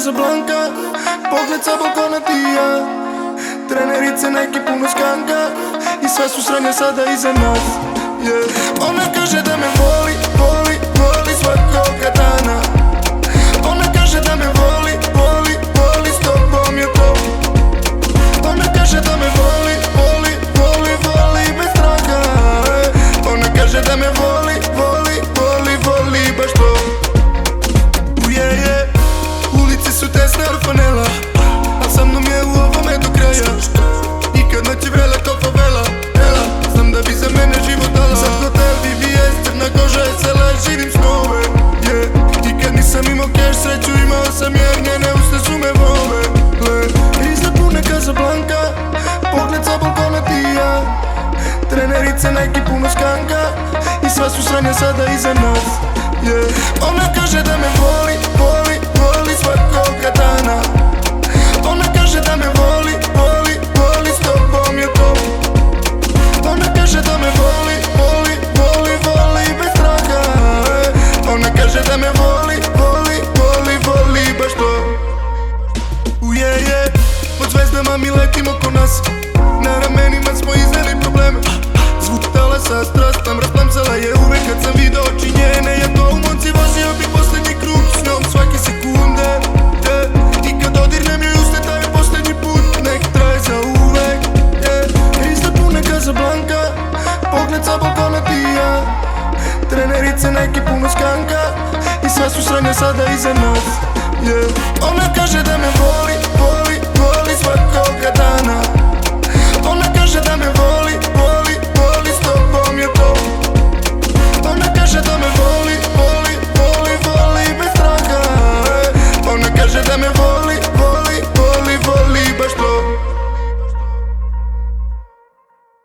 Casablanca, pogled sa balkona ti i ja. Trenerice Nike puno skanka i sve su sranja sada iza nas, yeah. Ona kaže da me voli, voli, voli svakoga dana. Ona kaže da me voli, voli, voli, s tobom je to. Ona kaže da me voli, voli, voli, voli bez straha. Ona kaže da me voli, voli, voli, voli baš to. Ulice su tesne orfanela, a sa mnom je u ovome do kraja. I kad noć je vrela kao favela, znam da bi za mene život dala. Sad hotel, BBS, crna koža je cela, živim snove, yeah. I kad nisam imao cash, sreću imao sam jer njene usta su me vole. Izgled pune Casablanca, pogled sa balkona ti i ja. Trenerice Nike puno skanka i sva su sranja sada iza nas, yeah. Ona kaže da me voli, voli, voli svakoga dana. Ona kaže da me voli, voli, voli, s tobom je to. Ona kaže da me voli, voli, voli, voli bez straha. Ona kaže da me voli, voli, voli, voli baš to. Pod zvezdama mi letimo ko nas, na ramenima smo izneli probleme. Zvuk talasa, strast nam rasplamsala je uvek kad sam video oči njene. Ja to u Monci vozio bi poslednji krug s njom svake sekunde, yeah. I kad dodirnem joj uste taj je poslednji put, nek traje za uvek, yeah. Izgled pune Casablanca, pogled sa balkona ti i ja. Trenerice Nike puno skanka i sve su sranja sada iza nas, yeah. Ona kaže da me voli, voli, voli svakoga dana.